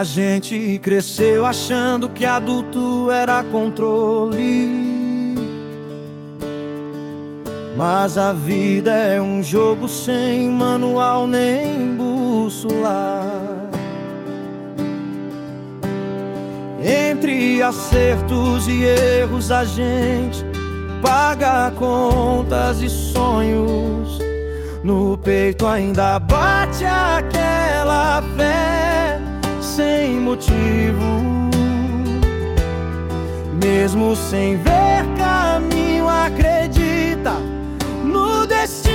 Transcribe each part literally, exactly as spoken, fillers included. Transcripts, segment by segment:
A gente cresceu achando que adulto era controle, mas a vida é um jogo sem manual nem bússola. Entre acertos e erros a gente paga contas e sonhos. No peito ainda bate aquela fé sem motivo. Mesmo sem ver caminho, acredita no destino.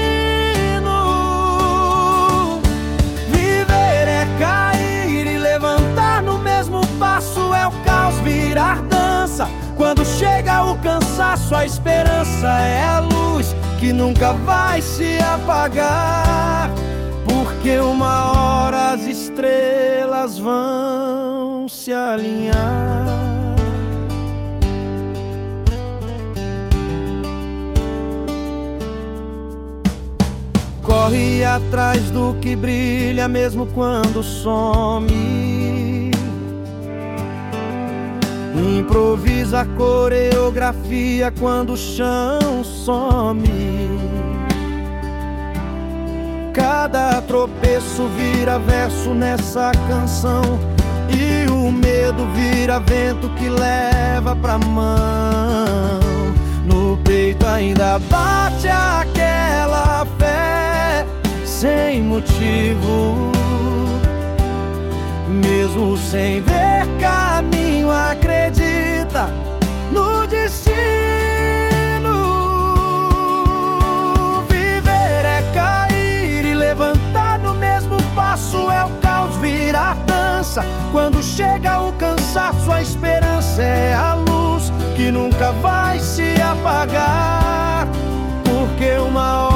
Viver é cair e levantar no mesmo passo. É o caos virar dança. Quando chega o cansaço, a esperança é a luz que nunca vai se apagar, porque uma hora as estrelas vão se alinhar. Corre atrás do que brilha mesmo quando some. Improvisa a coreografia quando o chão some. Cada tropeço vira verso nessa canção, e o medo vira vento que leva pra mão. No peito ainda bate aquela fé sem motivo. Mesmo sem ver caminho, acredita no destino. Viver é cair e levantar no mesmo passo. É o caos virar dança. Quando chega o cansaço, a esperança é a luz que nunca vai se apagar, porque uma hora